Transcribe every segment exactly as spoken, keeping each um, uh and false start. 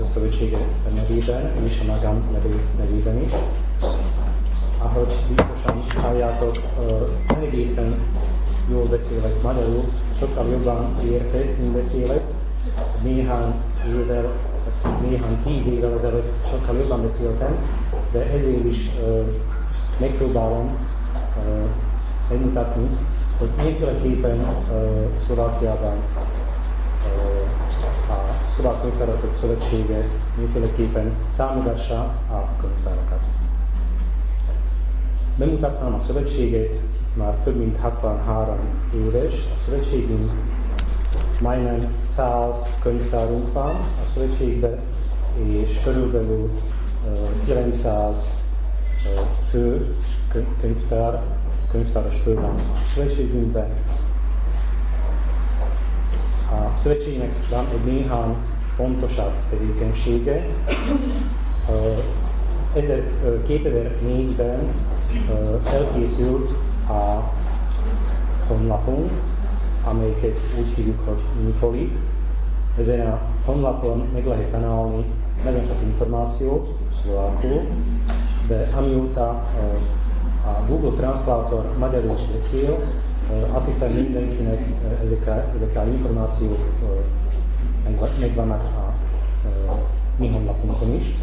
szövetsége nevében, és a magam nevében is. Ahogy biztosan halljátok, nem egészen jól beszélek magyarul, sokkal jobban értek, mint beszélek. Néhány évvel, néhány tíz évvel ezelőtt sokkal jobban beszéltem, de ezért is uh, megpróbálom uh, megmutatni, hogy mindenféleképpen uh, Szlovákiában uh, a Szlovák Könyvtárosok Szövetsége mindenféleképpen támogassa a könyvtárakat. Bemutatnám a szövetséget, már több mint hatvanhárom éves a szövetségünk, majdnem száz könyvtárunk van a szövetségben, és körülbelül uh, kilencszáz uh, fő könyvtár, könyvtáros fő van a szövetségünkben. A szövetségnek van egy néhány fontosabb tevékenysége. Uh, kétezer-négyben uh, elkészült a honlapunk, amelyiket úgy hívjuk, hogy Infolib. Ezen a honlapon meg lehet találni nagyon sok információt szlovákul, de amióta uh, a Google Translator magyarul is beszél, uh, azt hiszem mindenkinek uh, ezek, a, ezek a információk uh, megvannak a uh, mi honlapunkon is.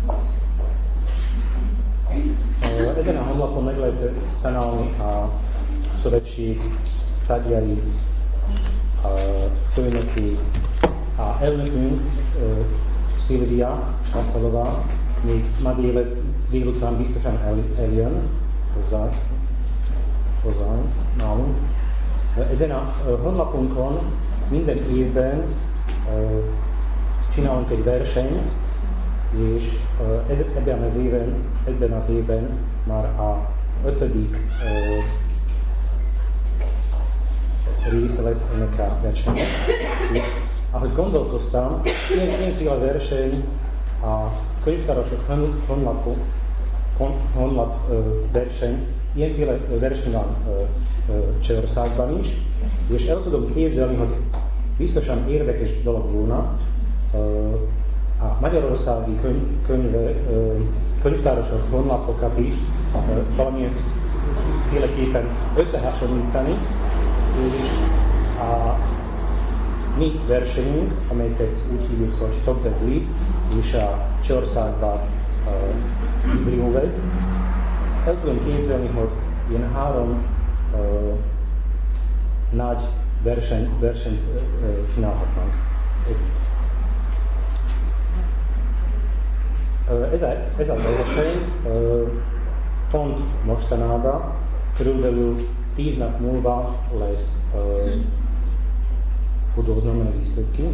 Uh, ezen a honlapon meg lehet találni a szövetség tagjai, a főnöki, a elnökünk, uh, Szilvia Sászalova, még ma dél, délután biztosan el, eljön hozzá, hozzánk, nálunk. Uh, ezen a uh, honlapunkon minden évben uh, csinálunk egy versenyt, és uh, ez, ebben, az éven, ebben az évben már a ötödik uh, része lesz ennek a versenynek. És ahogy gondolkoztam, ilyen, ilyenféle verseny a könyvtárosok honlap, honlap uh, verseny, ilyenféle verseny van uh, uh, Csehországban is, és el tudom képzelni, hogy biztosan érdekes dolog volna uh, a magyarországi könyv, könyve, könyvtárosok honlapokat is valamilyen féleképpen összehasonlítani, és a mi versenyünk, amelyeket úgy hívjuk, hogy Top the League, és a Csehországban Biblióvegy, el tudom képzelni, hogy ilyen három uh, nagy verseny, versenyt uh, csinálhatnánk. Ez a, ez a verseny pont mostanában, körülbelül tíz nap múlva lesz hudóznom, nem víztött ki.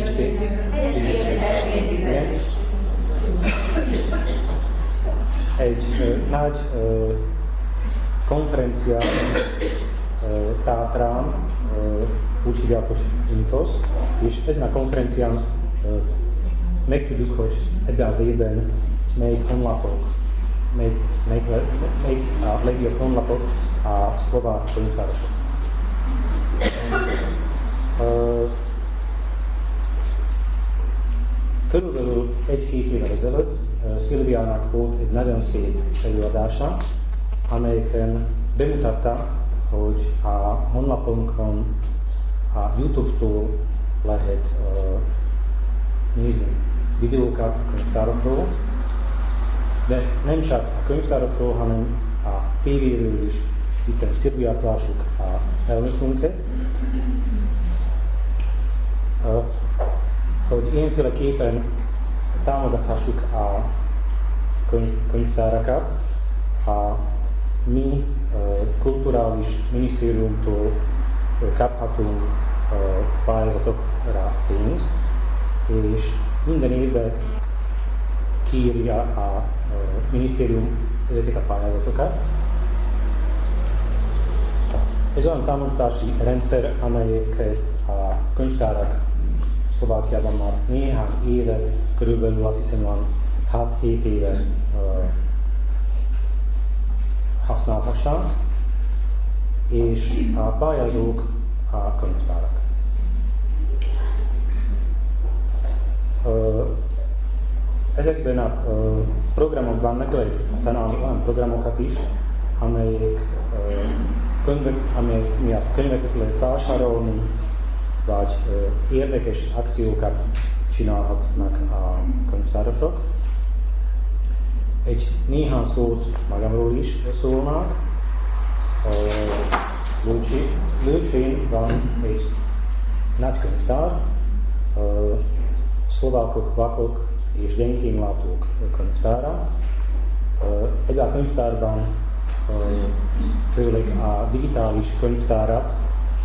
Egy nagy konferencia Tátrán, úgy hívják, hogy Infosz, és ezen a konferencián megtudjuk, hogy ebben az évben melyik honlapok, melyik, melyik, melyik a legjobb honlapok a szlovák könyvtárosok. Uh, körülbelül egy-két évvel ezelőtt uh, Szilviának volt egy nagyon szép előadása, amelyeken bemutatta, hogy a honlapunkon a YouTube-tól lehet uh, nézni videókat a könyvtárokról, de nem csak a könyvtárokról, hanem a tévéről is. Itt Szilviát lássuk a elnökünket, uh, hogy ilyenféleképpen támogathassuk a könyv, könyvtárakat. A mi uh, kulturális minisztériumtól uh, kaphatunk uh, pályázatokra pénzt, és minden évben kiírja a minisztérium ezeket a pályázatokat. Ez olyan támogatási rendszer, amelyeket a könyvtárak Szlovákiában már néhány éve, körülbelül azt hiszem van hat-hét éve uh, használhassák, és a pályázók a könyvtárak. Uh, ezekben a uh, programokban meg lehet találni olyan programokat is, amelyek uh, könyvek, amelyek miatt könyveket lehet vásárolni, vagy uh, érdekes akciókat csinálhatnak a könyvtárosok. Egy néhány szót magamról is szólnak. Uh, Lőcsén van egy nagy könyvtár, uh, szlovákok, vakok és gyengénlátók könyvtára. Uh, ebben a könyvtárban uh, főleg a digitális könyvtárat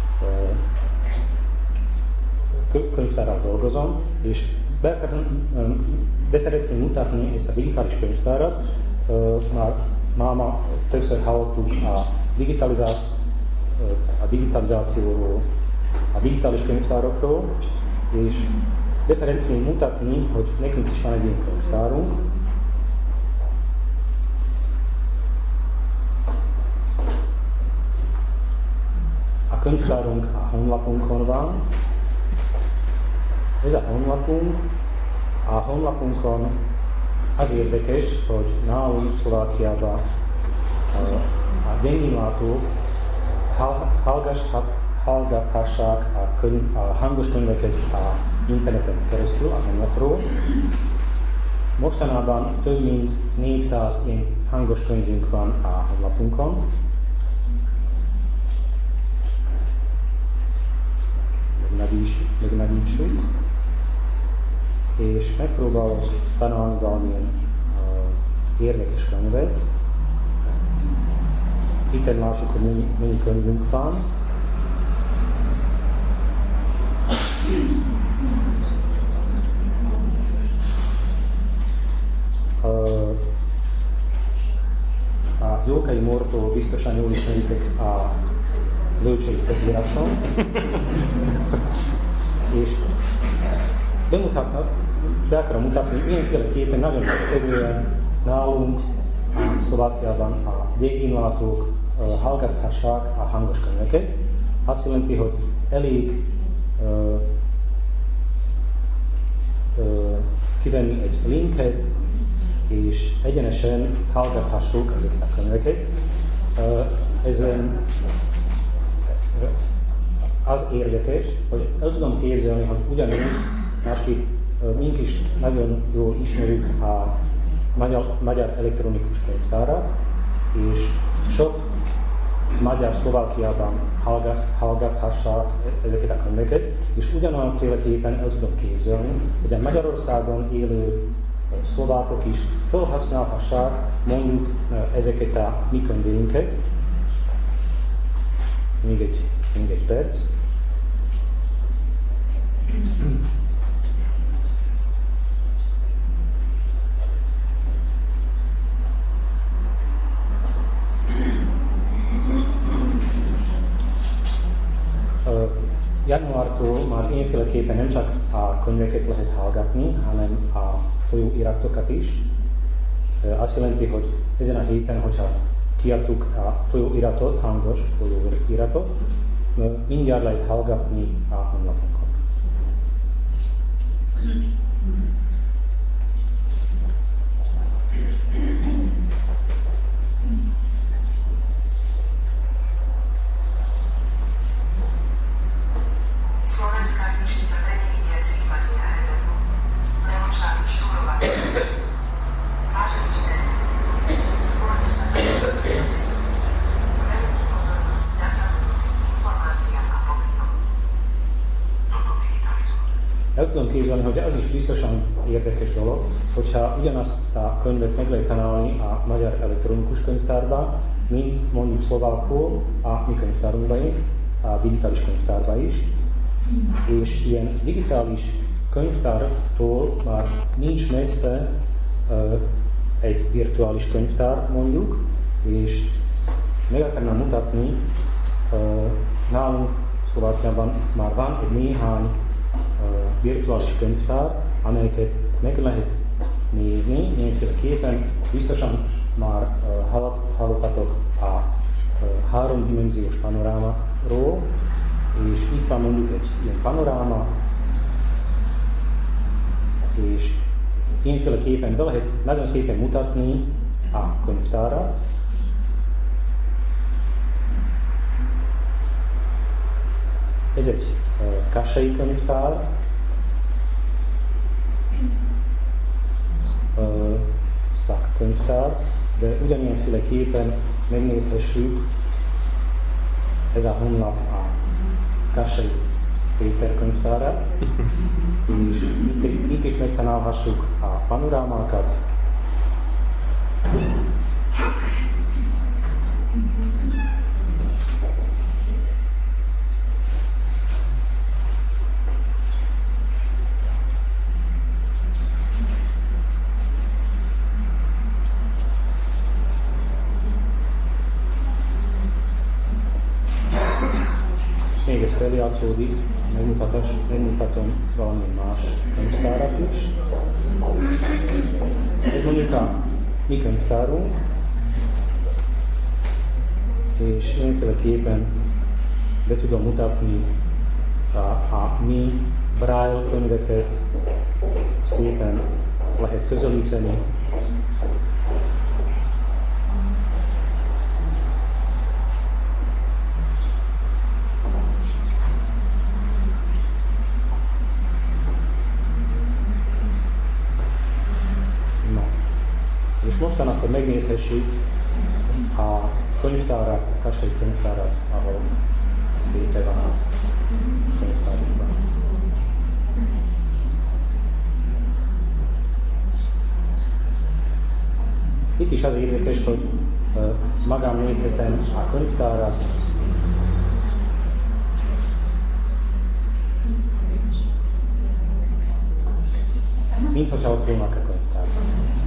uh, könyvtárral dolgozom, és be, um, be szeretném mutatni ezt a digitális könyvtárat. Uh, már máma többször hallottuk a, digitalizá- a digitalizációról, a digitális könyvtárokról, és de szeretném mutatni, hogy nekünk is van egy ilyen könyvtárunk. A könyvtárunk a honlapunkon van. Ez a honlapunk. A honlapunkon az érdekes, hogy nálunk Szlovákiában a gyengénlátók hallgathassák a, könyv, a hangos könyveket a interneten keresztül, a honlapról. Mostanában több mint négyszáz ilyen hangos könyvünk van a honlapunkon. Megnagyítsuk, és megpróbálok tanulni valamilyen uh, érdekes könyvet. Itt lássuk, hogy mennyi, mennyi könyvünk van. Uh, a Jókai Mortól biztosan jól ismeritek a Lőcsei feliratszon. És bemutatnak, be akarom mutatni, mindenféleképpen nagyon egyszerűen nálunk a Szlovákiában a gyengénlátók uh, hallgathassák a hangos könyveket. Azt jelenti, hogy elég uh, uh, kivenni egy linket, és egyenesen hallgathassuk ezeket a könyveket. Uh, ezen az érdekes, hogy el tudom képzelni, hogy ugyanúgy másképp mink is nagyon jól ismerjük a magyar, magyar elektronikus könyvtárat, és sok magyar Szlovákiában hallgat, hallgathassák ezeket a könyveket, és ugyanolyan féleképpen el tudom képzelni, hogy a Magyarországon élő szlovákok is felhasználhassák mondjuk ezeket a mi könyveinket. Még egy, még egy perc. Uh, januártól már énféleképpen nem csak a könyveket lehet hallgatni, hanem a folyóiratokat is. Uh, azt jelenti, hogy ezen a héten, hogyha kiadtuk a folyóiratot, hangos folyóiratot, uh, mindjárt lehet hallgatni a honlapunkon. Slovenská knižnica pre nevidiacich Mateja Heberlu, Lemonša Štúrová Knižnic. Vážení čitatelia, spoločne sa zaujíme. Verím ti pozornosť nasledujúcim informáciám a pokynom. Toto digitalizovať. El tudom képzelni, hogy az is biztosan érdekes dolog, hogyha ugyanazt a könyvet meg lehet találni a magyar elektronikus könyvtárban, mint mondjuk szlovákul a mi könyvtárunkban, a digitális könyvtárban is. És ilyen digitális könyvtártól már nincs messze uh, egy virtuális könyvtár mondjuk, és meg akarnám mutatni, uh, nálunk Szlovákiában már van egy néhány uh, virtuális könyvtár, amelyeket meg lehet nézni, mindenféleképpen. Biztosan már uh, hallottatok a uh, háromdimenziós panorámákról, és itt van mondjuk egy ilyen panoráma, és ilyenféleképpen be lehet nagyon szépen mutatni a könyvtárat. Ez egy uh, kassai könyvtár, uh, szakkönyvtár, de ugyanilyenféleképpen megnézhessük ez a honlap a Kassai Péter könyvtárát, és itt, itt is megtalálhassuk a panorámákat. Még ez feljátszódik, megmutatom valami más könyvtárat is. Ez mondjuk a mi könyvtárunk, és ilyenféleképpen be tudom mutatni a, a mi Braille könyveket, szépen lehet közelíteni. És mostan akkor megnézhessük a könyvtárat, a kassai könyvtárat, ahol Péter van a könyvtárunkban. Itt is az érdekes, hogy uh, magam nézhetem a könyvtárat, mint hogyha ott volnak a könyvtárban.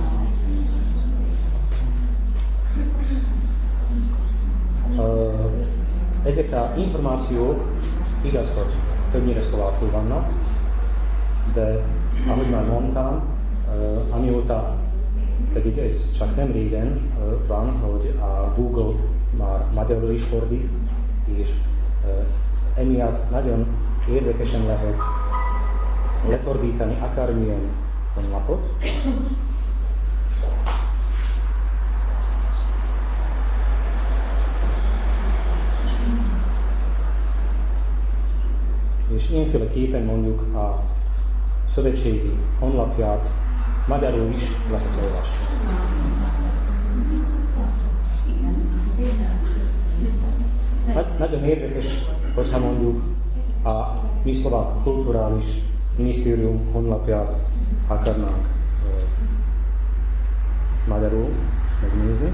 Uh, ezek az információk igaz, hogy többnyire szlovákul vannak, de ahogy már mondtam, uh, amióta pedig ez csak nem régen uh, van, hogy a Google már magyarul is fordít, és uh, emiatt nagyon érdekesen lehet lefordítani akármilyen honlapot. És ilyenféleképpen mondjuk a szövetségi honlapját magyarul is lehet olvasni. Nagy, nagyon érdekes, hogyha mondjuk a mi szlovák kulturális minisztérium honlapját akarnánk uh, magyarul megnézni.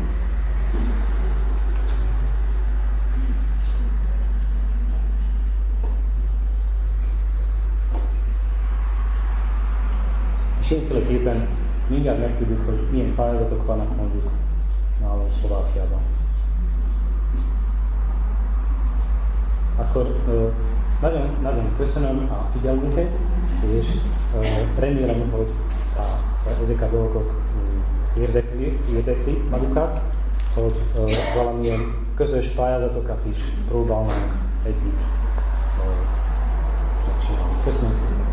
És ilyenféleképpen mindjárt megtudjuk, hogy milyen pályázatok vannak mondjuk nálunk Szlovákiában. Akkor uh, nagyon, nagyon köszönöm a figyelmünket, és uh, remélem, hogy a, ezek a dolgok érdekli, érdekli magukat, hogy uh, valamilyen közös pályázatokat is próbálnánk együtt uh, megcsinálni. Köszönöm szépen!